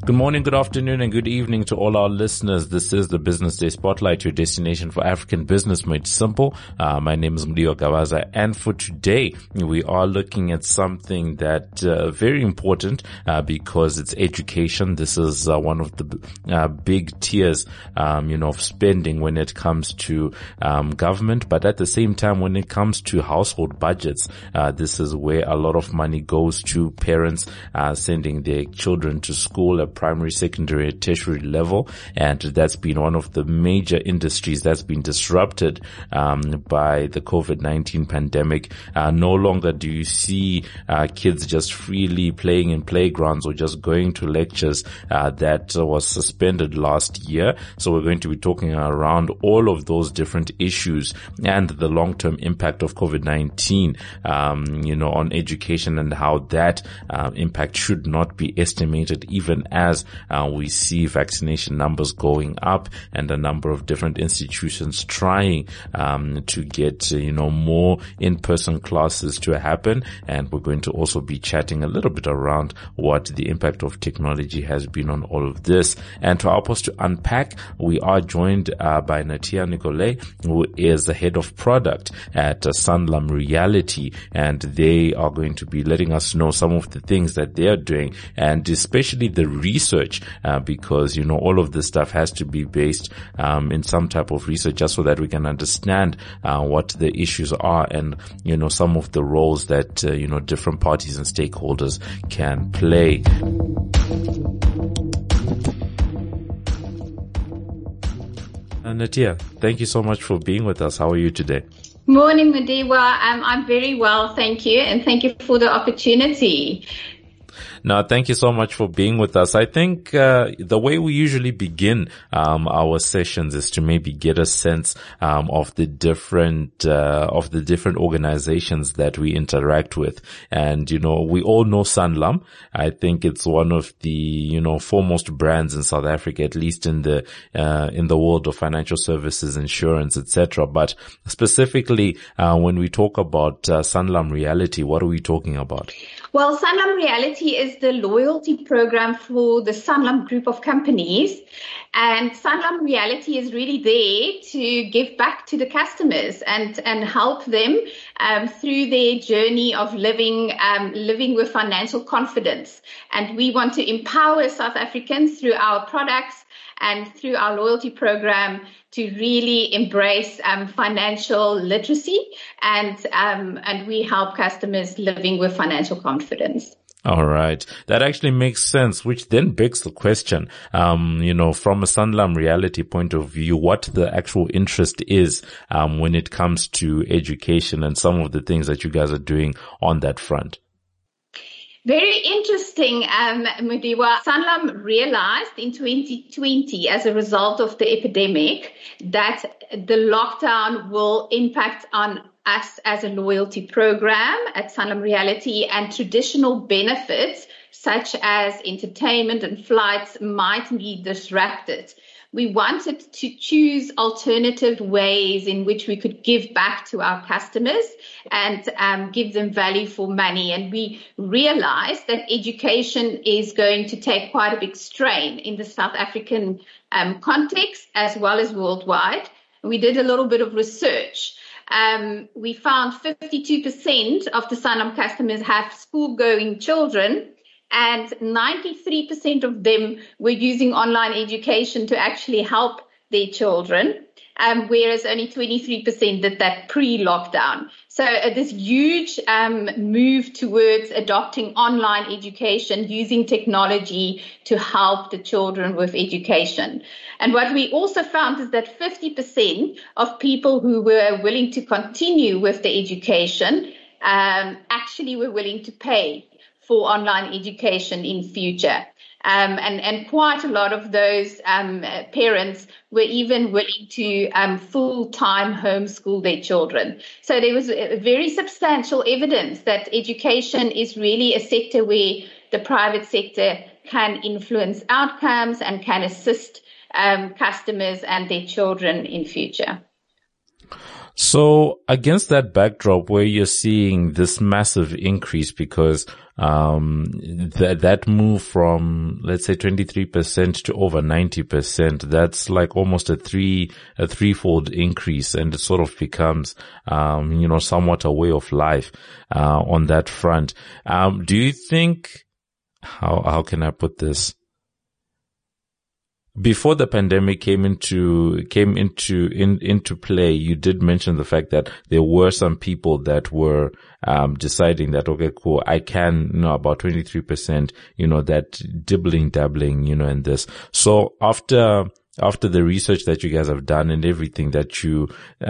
Good morning, good afternoon, and good evening to all our listeners. This is the Business Day Spotlight, your destination for African business made simple. My name is Mudiwa Gawaza, and for today, we are looking at something that very important because it's education. This is one of the big tiers, of spending when it comes to government, but at the same time, when it comes to household budgets, this is where a lot of money goes to parents sending their children to school at primary, secondary, and tertiary level, and that's been one of the major industries that's been disrupted by the COVID-19 pandemic. No longer do you see kids just freely playing in playgrounds or just going to lectures. That was suspended last year. So we're going to be talking around all of those different issues and the long-term impact of COVID-19, on education, and how that impact should not be estimated, even as we see vaccination numbers going up and a number of different institutions trying to get more in-person classes to happen. And we're going to also be chatting a little bit around what the impact of technology has been on all of this. And to help us to unpack, we are joined by Natia Nicolay, who is the head of product at Sanlam Reality, and they are going to be letting us know some of the things that they are doing, and especially the research, because all of this stuff has to be based in some type of research, just so that we can understand what the issues are, and some of the roles that different parties and stakeholders can play. Natia, thank you so much for being with us. How are you today? Morning, Mudiwa. I'm very well, thank you, and thank you for the opportunity. No, thank you so much for being with us. I think the way we usually begin our sessions is to maybe get a sense of the different organizations that we interact with. And we all know Sanlam. I think it's one of the foremost brands in South Africa, at least in the world of financial services, insurance, etc. But specifically when we talk about Sanlam Reality, what are we talking about? Well, Sanlam Reality is the loyalty program for the Sanlam group of companies. And Sanlam Reality is really there to give back to the customers and help them through their journey of living with financial confidence. And we want to empower South Africans through our products and through our loyalty program to really embrace financial literacy, and we help customers living with financial confidence. All right. That actually makes sense, which then begs the question, from a Sanlam Reality point of view, what the actual interest is when it comes to education and some of the things that you guys are doing on that front. Very interesting, Mudiwa. Sanlam realized in 2020, as a result of the epidemic, that the lockdown will impact on us as a loyalty program at Sanlam Reality, and traditional benefits such as entertainment and flights might be disrupted. We wanted to choose alternative ways in which we could give back to our customers and give them value for money. And we realized that education is going to take quite a big strain in the South African context as well as worldwide. We did a little bit of research. We found 52% of the Sanlam customers have school-going children, and 93% of them were using online education to actually help their children, whereas only 23% did that pre-lockdown. So this huge move towards adopting online education, using technology to help the children with education. And what we also found is that 50% of people who were willing to continue with the education actually were willing to pay for online education in future. And quite a lot of those parents were even willing to full-time homeschool their children. So there was very substantial evidence that education is really a sector where the private sector can influence outcomes and can assist customers and their children in future. So against that backdrop where you're seeing this massive increase, because that move from, let's say, 23% to over 90%, that's like almost a threefold increase, and it sort of becomes somewhat a way of life on that front. Do you think, how can I put this? Before the pandemic came into play, you did mention the fact that there were some people that were deciding that, okay, cool, I can, about 23%, that dabbling, in this. So after the research that you guys have done and everything that you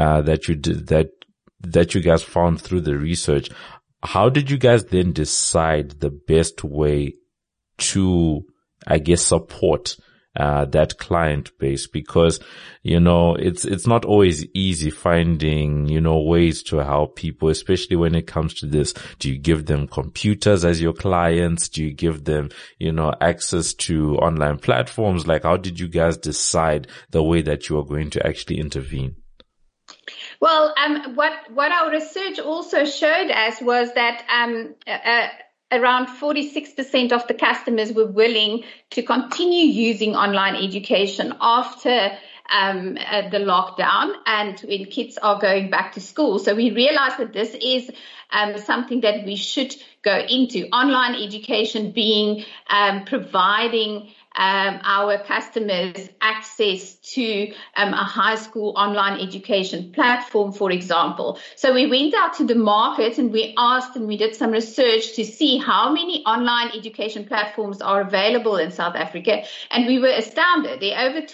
guys found through the research, how did you guys then decide the best way to, I guess, support that client base? Because, it's not always easy finding, ways to help people, especially when it comes to this. Do you give them computers as your clients? Do you give them, access to online platforms? Like, how did you guys decide the way that you are going to actually intervene? Well, what our research also showed us was that, around 46% of the customers were willing to continue using online education after the lockdown and when kids are going back to school. So we realized that this is something that we should go into. Online education being providing our customers access to a high school online education platform, for example. So we went out to the market and we asked and we did some research to see how many online education platforms are available in South Africa. And we were astounded. There are over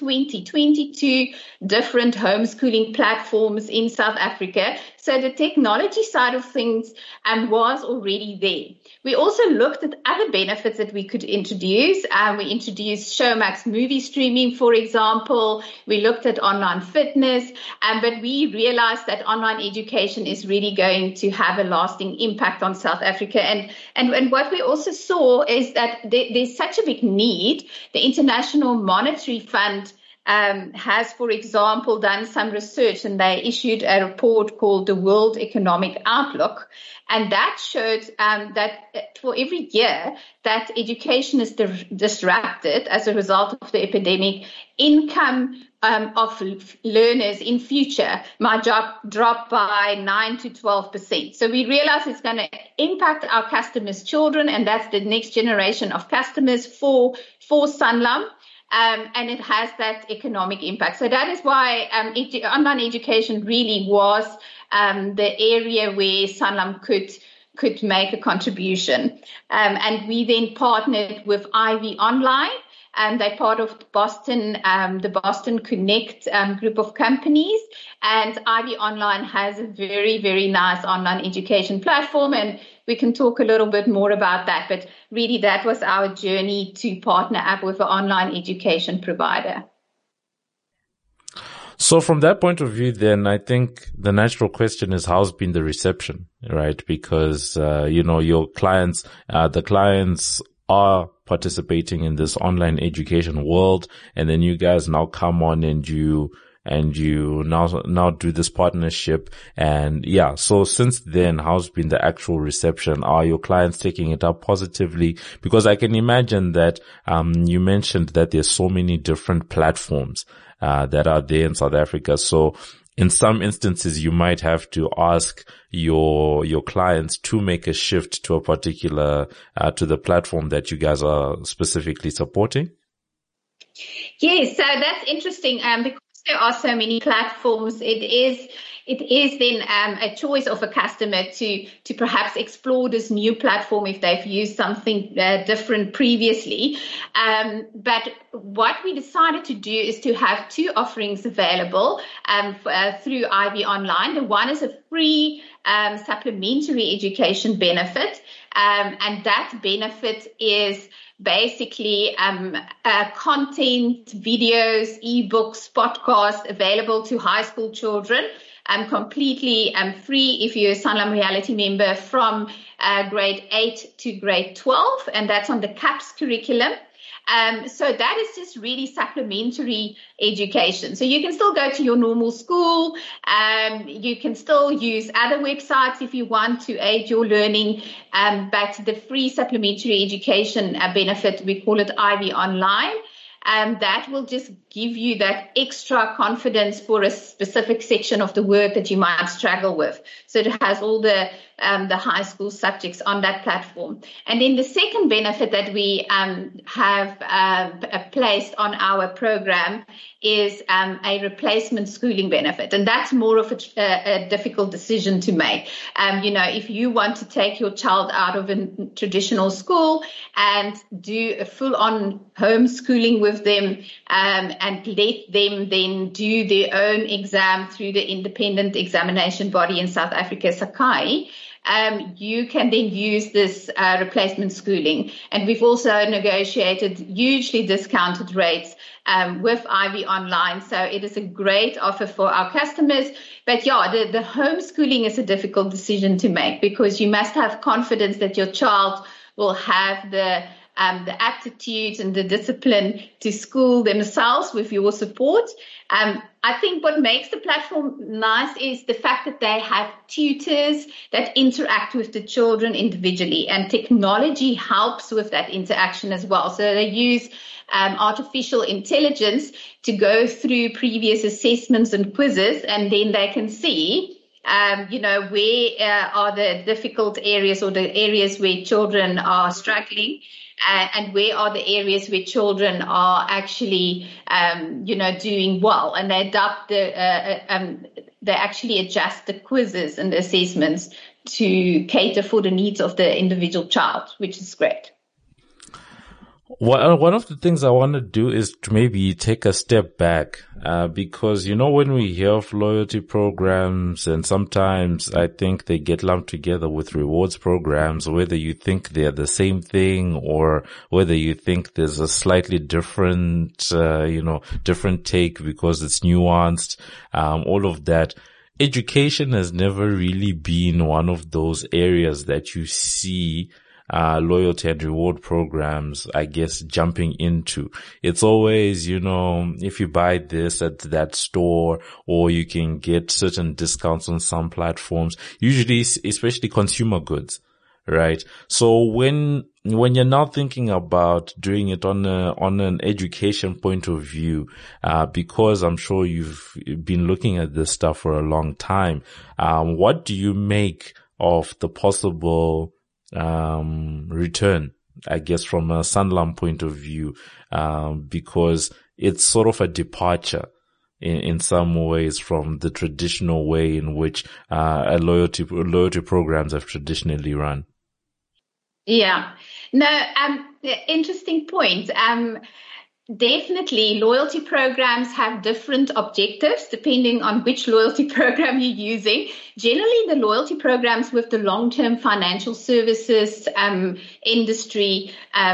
22 different homeschooling platforms in South Africa. So the technology side of things was already there. We also looked at other benefits that we could introduce. We introduced Showmax movie streaming, for example. We looked at online fitness, but we realized that online education is really going to have a lasting impact on South Africa. And what we also saw is that there's such a big need. The International Monetary Fund has, for example, done some research, and they issued a report called the World Economic Outlook. And that showed that for every year that education is disrupted as a result of the epidemic, income of learners in future might drop by 9 to 12%. So we realize it's going to impact our customers' children, and that's the next generation of customers for Sanlam. And it has that economic impact. So that is why online education really was the area where Sanlam could make a contribution. And we then partnered with Ivy Online. They're part of the Boston Connect group of companies. And Ivy Online has a very, very nice online education platform. And we can talk a little bit more about that. But really, that was our journey to partner up with an online education provider. So from that point of view, then I think the natural question is, how's been the reception, right? Because, your clients, the clients are participating in this online education world, and then you guys now come on and you now do this partnership. And yeah, so since then, how's been the actual reception? Are your clients taking it up positively? Because I can imagine that, you mentioned that there's so many different platforms, that are there in South Africa. So in some instances, you might have to ask your clients to make a shift to a particular, to the platform that you guys are specifically supporting. Yes, so that's interesting, because there are so many platforms. It is then a choice of a customer to perhaps explore this new platform if they've used something different previously. But what we decided to do is to have two offerings available through Ivy Online. The one is a free supplementary education benefit, and that benefit is basically content, videos, ebooks, podcasts available to high school children, completely free if you're a Sanlam Reality member from grade 8 to grade 12, and that's on the CAPS curriculum. So that is just really supplementary education. So you can still go to your normal school. You can still use other websites if you want to aid your learning. But the free supplementary education benefit, we call it Ivy Online. That will just give you that extra confidence for a specific section of the work that you might struggle with. So it has all the high school subjects on that platform. And then the second benefit that we have placed on our program is a replacement schooling benefit. And that's more of a difficult decision to make. If you want to take your child out of a traditional school and do a full-on homeschooling with them and let them then do their own exam through the independent examination body in South Africa, Sakai, you can then use this replacement schooling. And we've also negotiated hugely discounted rates with Ivy Online. So it is a great offer for our customers. But the homeschooling is a difficult decision to make because you must have confidence that your child will have the aptitude and the discipline to school themselves with your support. I think what makes the platform nice is the fact that they have tutors that interact with the children individually, and technology helps with that interaction as well. So they use artificial intelligence to go through previous assessments and quizzes, and then they can see where are the difficult areas or the areas where children are struggling. And where are the areas where children are actually, doing well, and they adapt they actually adjust the quizzes and the assessments to cater for the needs of the individual child, which is great. One of the things I want to do is to maybe take a step back, because, when we hear of loyalty programs, and sometimes I think they get lumped together with rewards programs, whether you think they're the same thing or whether you think there's a slightly different, different take because it's nuanced, all of that. Education has never really been one of those areas that you see loyalty and reward programs, I guess, jumping into. It's always, if you buy this at that store, or you can get certain discounts on some platforms, usually, especially consumer goods, right? So when you're now thinking about doing it on an education point of view, because I'm sure you've been looking at this stuff for a long time, what do you make of the possible return, I guess, from a Sanlam point of view, because it's sort of a departure in some ways from the traditional way in which loyalty programs have traditionally run. Yeah. No, interesting point. Definitely, loyalty programs have different objectives depending on which loyalty program you're using. Generally, the loyalty programs with the long-term financial services industry,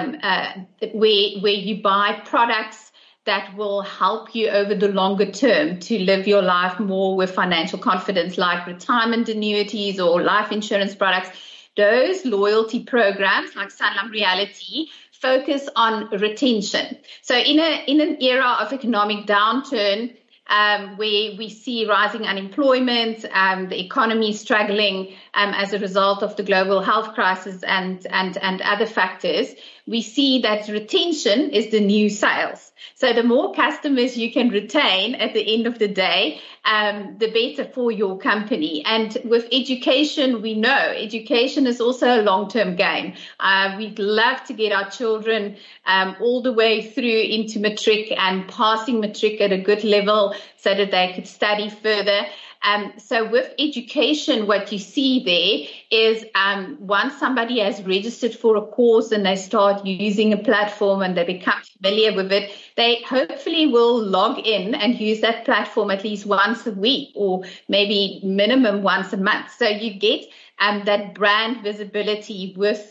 where you buy products that will help you over the longer term to live your life more with financial confidence, like retirement annuities or life insurance products. Those loyalty programs, like Sanlam Reality, focus on retention. So in an era of economic downturn, where we see rising unemployment, the economy struggling as a result of the global health crisis and other factors, we see that retention is the new sales. So the more customers you can retain at the end of the day, the better for your company. And with education, we know education is also a long-term game. We'd love to get our children all the way through into matric and passing matric at a good level so that they could study further. So with education, what you see there is once somebody has registered for a course and they start using a platform and they become familiar with it, they hopefully will log in and use that platform at least once a week or maybe minimum once a month. So you get that brand visibility with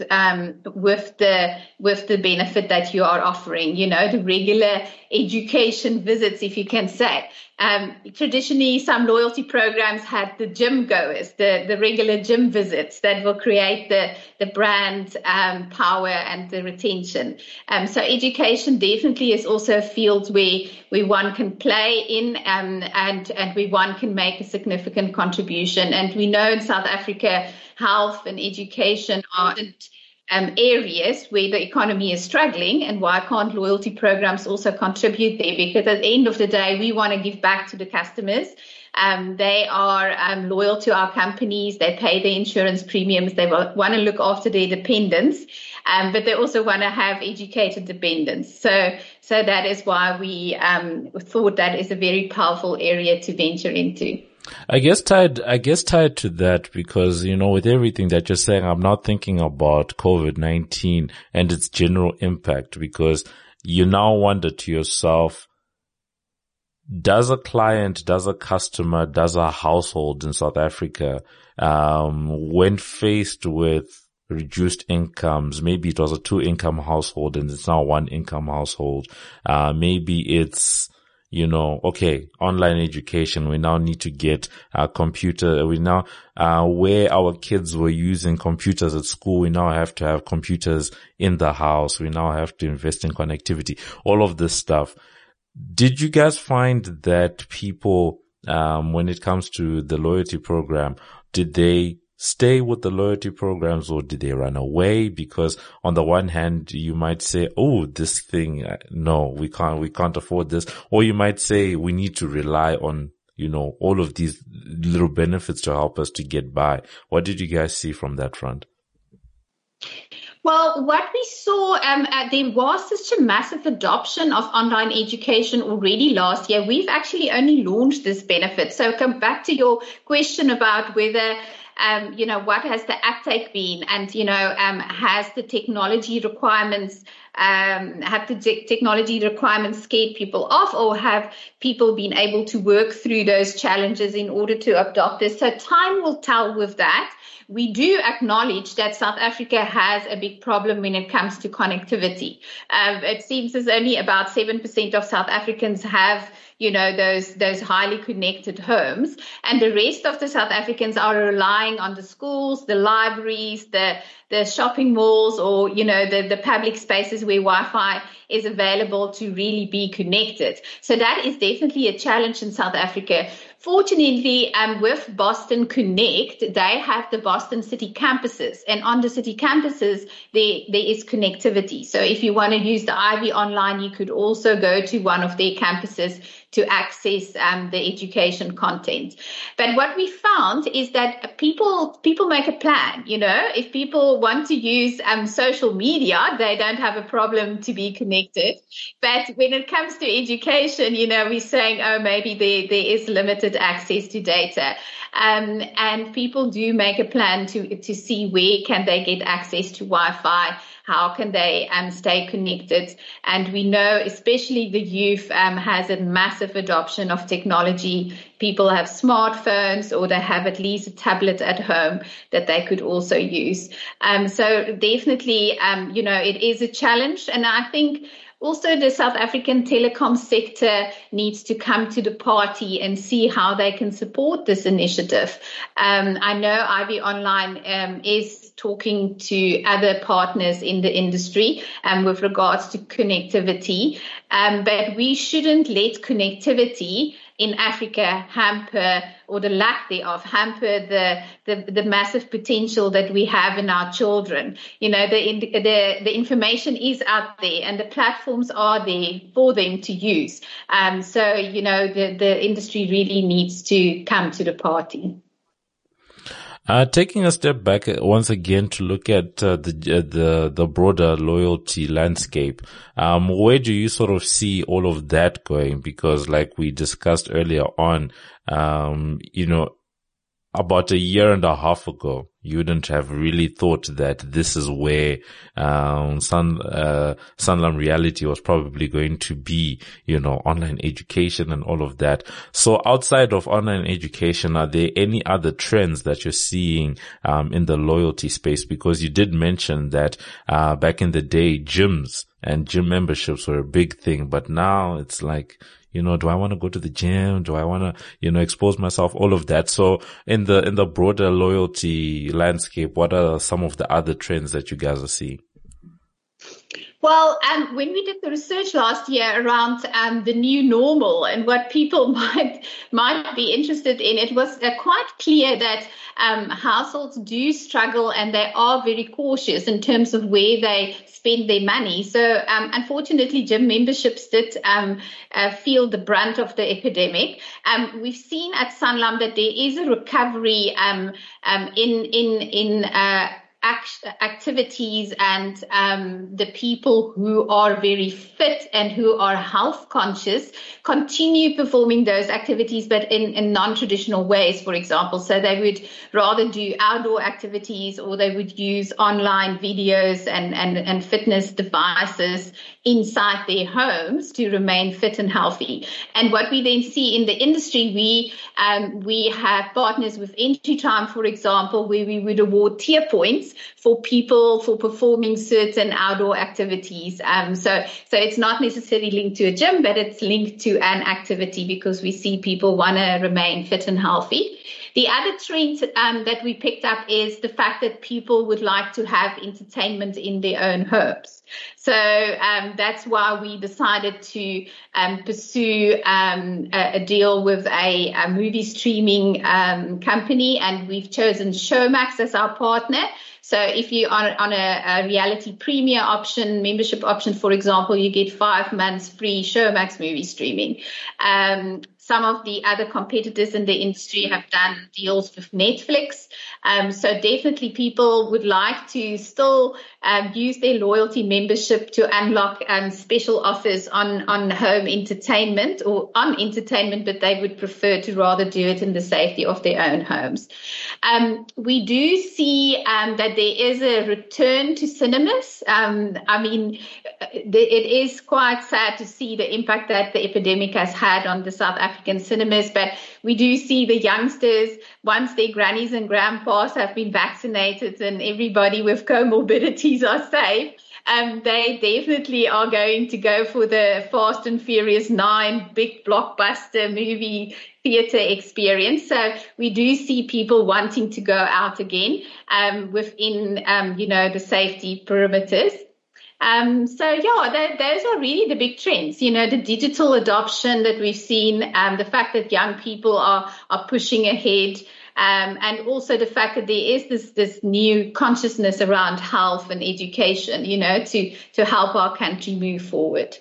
the benefit that you are offering, the regular education visits, if you can say. Traditionally, some loyalty programs had the gym goers, the regular gym visits that will create the brand power and the retention. So education definitely is also a field where one can play in and where one can make a significant contribution. And we know in South Africa, health and education are areas where the economy is struggling, and why can't loyalty programs also contribute there? Because at the end of the day, we want to give back to the customers. They are loyal to our companies. They pay the insurance premiums. They want to look after their dependents, but they also want to have educated dependents. So that is why we thought that is a very powerful area to venture into. I guess tied to that, because, with everything that you're saying, I'm not thinking about COVID-19 and its general impact, because you now wonder to yourself, does a client, does a customer, does a household in South Africa, when faced with reduced incomes, maybe it was a 2-income household and it's now 1-income household, maybe it's, okay, online education, we now need to get a computer. We now, where our kids were using computers at school, we now have to have computers in the house. We now have to invest in connectivity, all of this stuff. Did you guys find that people, when it comes to the loyalty program, did they stay with the loyalty programs or did they run away? Because on the one hand, you might say, oh, this thing, no, we can't afford this. Or you might say we need to rely on, all of these little benefits to help us to get by. What did you guys see from that front? Well, what we saw, there was such a massive adoption of online education already last year. We've actually only launched this benefit. So come back to your question about whether what has the uptake been, and, has the technology requirements, scared people off, or have people been able to work through those challenges in order to adopt this? So time will tell with that. We do acknowledge that South Africa has a big problem when it comes to connectivity. It seems as only about 7% of South Africans have those highly connected homes, and the rest of the South Africans are relying on the schools, the libraries, the shopping malls, or the public spaces where Wi-Fi is available to really be connected. So that is definitely a challenge in South Africa. Fortunately, with Boston Connect, they have the Boston City campuses, and on the city campuses, there is connectivity. So if you want to use the Ivy Online, you could also go to one of their campuses to access the education content. But what we found is that people make a plan. If people want to use social media, they don't have a problem to be connected. But when it comes to education, we're saying, oh, maybe there is limited access to data. And people do make a plan to see where can they get access to Wi-Fi, how can they stay connected. And we know especially the youth has a massive adoption of technology. People have smartphones, or they have at least a tablet at home that they could also use. So definitely, it is a challenge. And I think also the South African telecom sector needs to come to the party and see how they can support this initiative. I know Ivy Online is talking to other partners in the industry with regards to connectivity, but we shouldn't let connectivity in Africa hamper, or the lack thereof, hamper the massive potential that we have in our children. The information is out there and the platforms are there for them to use. So the industry really needs to come to the party. Taking a step back once again to look at the broader loyalty landscape, where do you sort of see all of that going? Because like we discussed earlier on, about a year and a half ago, you wouldn't have really thought that this is where Sanlam Reality was probably going to be, online education and all of that. So outside of online education, are there any other trends that you're seeing in the loyalty space? Because you did mention that back in the day, gyms and gym memberships were a big thing, but now it's like, do I want to go to the gym? Do I want to, expose myself? All of that. So in the broader loyalty landscape, what are some of the other trends that you guys are seeing? Well, when we did the research last year around the new normal and what people might be interested in, it was quite clear that households do struggle and they are very cautious in terms of where they spend their money. So unfortunately, gym memberships did feel the brunt of the epidemic. We've seen at Sanlam that there is a recovery in activities and the people who are very fit and who are health conscious continue performing those activities, but in non-traditional ways, for example. So they would rather do outdoor activities, or they would use online videos and fitness devices inside their homes to remain fit and healthy. And what we then see in the industry, we have partners with Entry Time, for example, where we would award tier points for people for performing certain outdoor activities. So it's not necessarily linked to a gym, but it's linked to an activity because we see people want to remain fit and healthy. The other trend that we picked up is the fact that people would like to have entertainment in their own homes. So that's why we decided to pursue a deal with a movie streaming company, and we've chosen Showmax as our partner. So if you are on a reality premier option, membership option, for example, you get 5 months free Showmax movie streaming. Some of the other competitors in the industry have done deals with Netflix. So definitely people would like to still use their loyalty membership to unlock special offers on home entertainment or on entertainment, but they would prefer to rather do it in the safety of their own homes. We do see that there is a return to cinemas. It is quite sad to see the impact that the epidemic has had on the South African cinemas, but we do see the youngsters, once their grannies and grandpas have been vaccinated and everybody with comorbidities are safe, they definitely are going to go for the Fast and Furious 9 big blockbuster movie theater experience. So we do see people wanting to go out again within, the safety perimeters. Those are really the big trends, the digital adoption that we've seen, the fact that young people are pushing ahead, and also the fact that there is this new consciousness around health and education, to help our country move forward.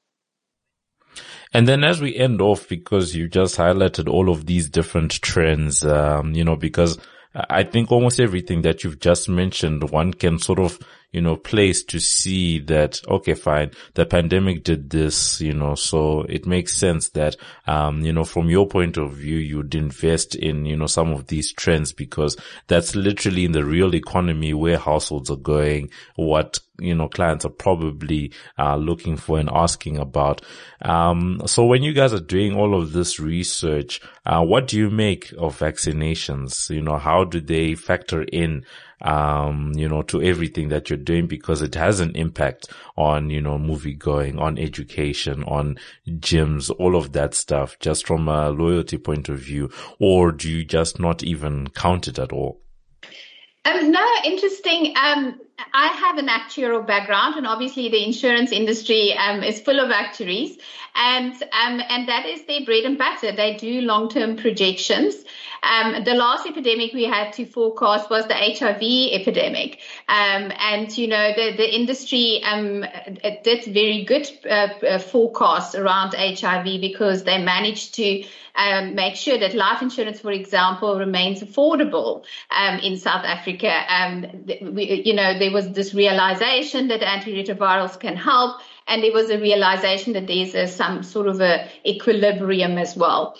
And then as we end off, because you just highlighted all of these different trends, because I think almost everything that you've just mentioned, one can sort of, place to see that, okay, fine, the pandemic did this, so it makes sense that, from your point of view, you'd invest in, some of these trends, because that's literally in the real economy where households are going, what, clients are probably, looking for and asking about. So when you guys are doing all of this research, what do you make of vaccinations? How do they factor in, to everything that you're doing, because it has an impact on, movie going, on education, on gyms, all of that stuff, just from a loyalty point of view? Or do you just not even count it at all? No, interesting. I have an actuarial background, and obviously the insurance industry is full of actuaries, and that is their bread and butter. They do long-term projections. The last epidemic we had to forecast was the HIV epidemic, the industry did very good forecasts around HIV, because they managed to make sure that life insurance, for example, remains affordable in South Africa. There was this realization that antiretrovirals can help, And there was a realization that there's some sort of a equilibrium as well.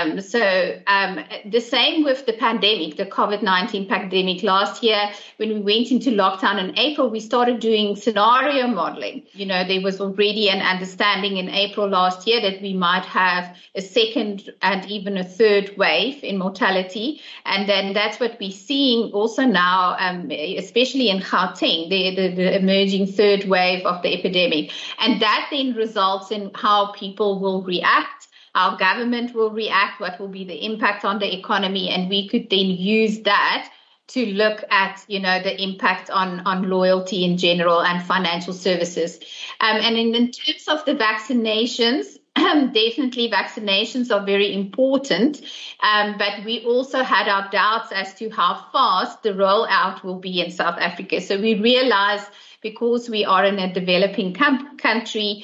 The same with the pandemic, the COVID-19 pandemic. Last year, when we went into lockdown in April, we started doing scenario modeling. There was already an understanding in April last year that we might have a second and even a third wave in mortality. And then that's what we're seeing also now, especially in Gauteng, the emerging third wave of the epidemic. And that then results in how people will react. Our government will react, what will be the impact on the economy, and we could then use that to look at, the impact on loyalty in general and financial services. And in terms of the vaccinations, definitely vaccinations are very important, but we also had our doubts as to how fast the rollout will be in South Africa. So we realized, because we are in a developing country,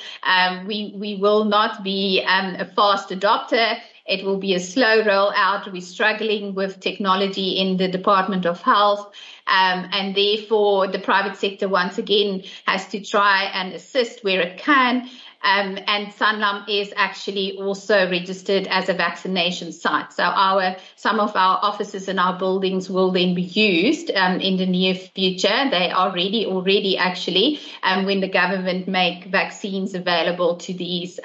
we will not be a fast adopter. It will be a slow rollout. We're struggling with technology in the Department of Health, and therefore the private sector once again has to try and assist where it can. And Sanlam is actually also registered as a vaccination site. So some of our offices and our buildings will then be used in the near future. They are ready already, actually, when the government make vaccines available to these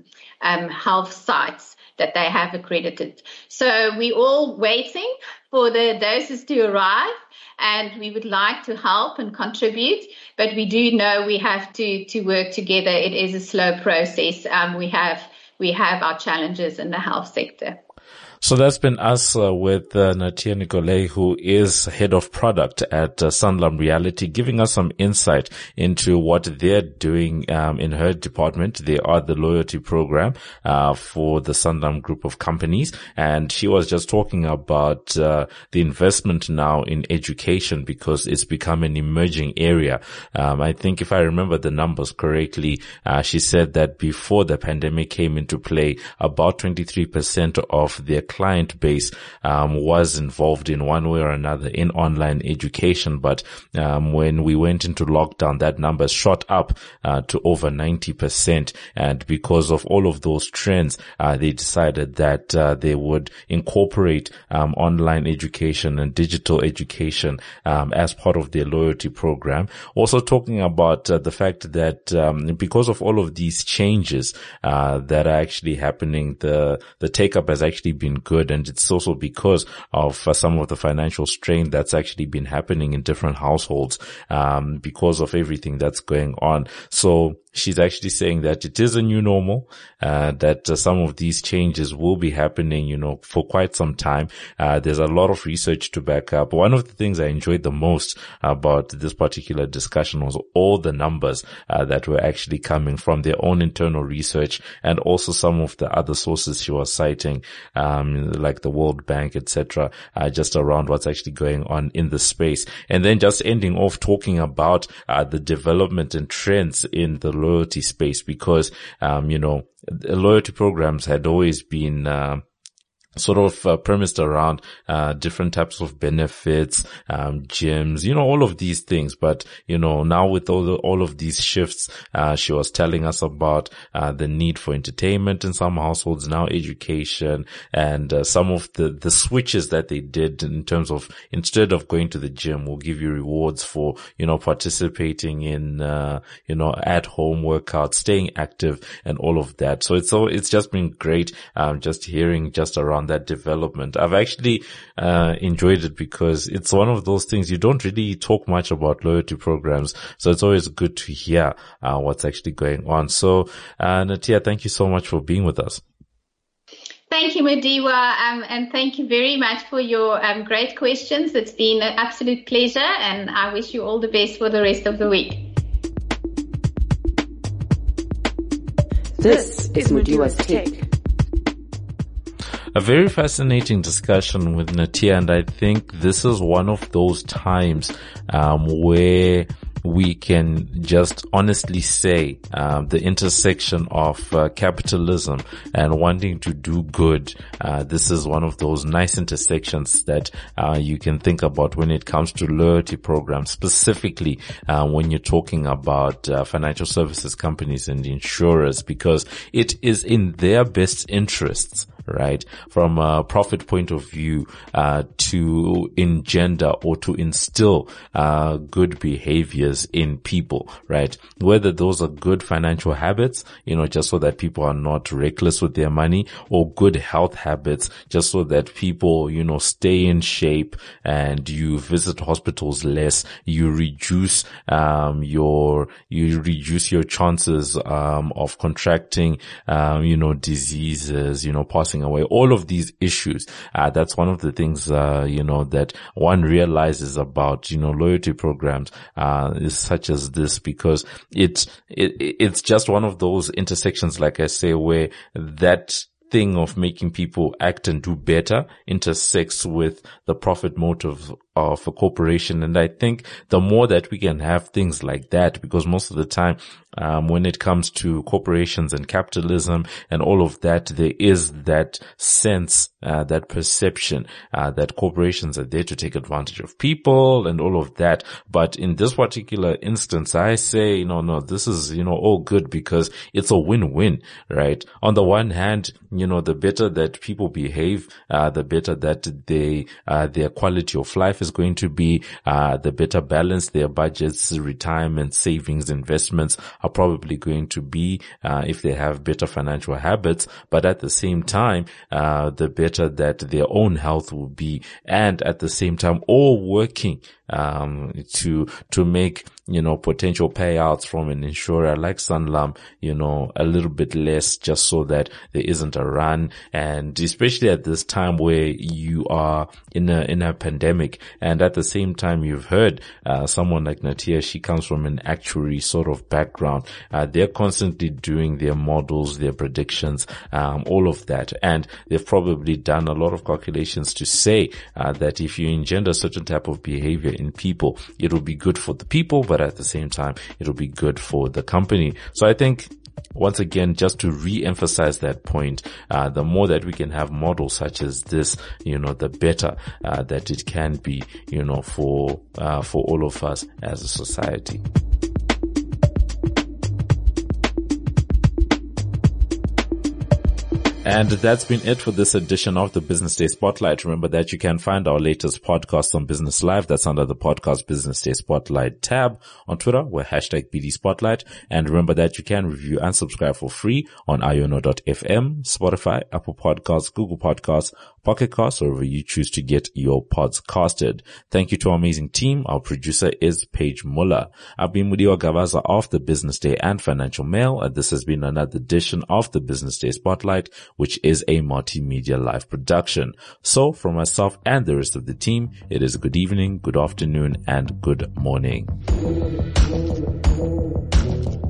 health sites that they have accredited. So we're all waiting for the doses to arrive, and we would like to help and contribute, but we do know we have to work together. It is a slow process. We have our challenges in the health sector. So that's been us with Natia Nicolay, who is head of product at Sanlam Reality, giving us some insight into what they're doing in her department. They are the loyalty program for the Sanlam group of companies, and she was just talking about the investment now in education, because it's become an emerging area. I think if I remember the numbers correctly, she said that before the pandemic came into play, about 23% of their client base was involved in one way or another in online education. But when we went into lockdown, that number shot up to over 90%. And because of all of those trends, they decided that they would incorporate online education and digital education as part of their loyalty program. Also talking about the fact that because of all of these changes that are actually happening, the take-up has actually been good, and it's also because of some of the financial strain that's actually been happening in different households because of everything that's going on. So she's actually saying that it is a new normal, that some of these changes will be happening, for quite some time. There's a lot of research to back up. One of the things I enjoyed the most about this particular discussion was all the numbers that were actually coming from their own internal research, and also some of the other sources she was citing, like the World Bank, etc., just around what's actually going on in the space. And then just ending off talking about the development and trends in the loyalty space, because loyalty programs had always been sort of premised around different types of benefits, gyms, all of these things. But now with all of these shifts, she was telling us about the need for entertainment in some households, now education, and some of the switches that they did in terms of, instead of going to the gym, we'll give you rewards for participating in at home workouts, staying active, and all of that. So it's just been great just hearing just around that development. I've actually enjoyed it, because it's one of those things you don't really talk much about loyalty programs, so it's always good to hear what's actually going on. So Natia, thank you so much for being with us. Thank you, Madiwa, and thank you very much for your great questions. It's been an absolute pleasure, and I wish you all the best for the rest of the week. This is Madiwa's Take. A very fascinating discussion with Natia, and I think this is one of those times where we can just honestly say the intersection of capitalism and wanting to do good, this is one of those nice intersections that you can think about when it comes to loyalty programs, specifically when you're talking about financial services companies and insurers, because it is in their best interests, right, from a profit point of view, to engender or to instill good behaviors in people, right? Whether those are good financial habits, just so that people are not reckless with their money, or good health habits, just so that people, stay in shape and you visit hospitals less, you reduce your chances of contracting diseases, passing away, all of these issues. That's one of the things that one realizes about loyalty programs is such as this, because it's just one of those intersections, like I say, where that thing of making people act and do better intersects with the profit motive of a corporation. And I think the more that we can have things like that, because most of the time, when it comes to corporations and capitalism and all of that, there is that sense, that perception, that corporations are there to take advantage of people and all of that. But in this particular instance, I say, no, this is, all good, because it's a win-win, right? On the one hand, the better that people behave, the better that their quality of life is going to be, the better balanced their budgets, retirement, savings, investments are probably going to be, if they have better financial habits. But at the same time, the better that their own health will be, and at the same time, all working to make, potential payouts from an insurer like Sanlam, a little bit less, just so that there isn't a run. And especially at this time where you are in a pandemic, and at the same time, you've heard, someone like Natia, she comes from an actuary sort of background. They're constantly doing their models, their predictions, all of that. And they've probably done a lot of calculations to say, that if you engender a certain type of behavior in people, it'll be good for the people, but at the same time, it'll be good for the company. So I think, once again, just to re-emphasize that point, the more that we can have models such as this, the better that it can be, for all of us as a society. And that's been it for this edition of the Business Day Spotlight. Remember that you can find our latest podcast on Business Live. That's under the podcast Business Day Spotlight tab. On Twitter, we're #BD Spotlight. And remember that you can review and subscribe for free on iono.fm, Spotify, Apple Podcasts, Google Podcasts, Pocket Casts, or wherever you choose to get your pods casted. Thank you to our amazing team. Our producer is Paige Muller. I've been Mudiwa Gavaza of the Business Day and Financial Mail, and this has been another edition of the Business Day Spotlight, which is a multimedia live production. So from myself and the rest of the team, it is good evening, good afternoon, and good morning.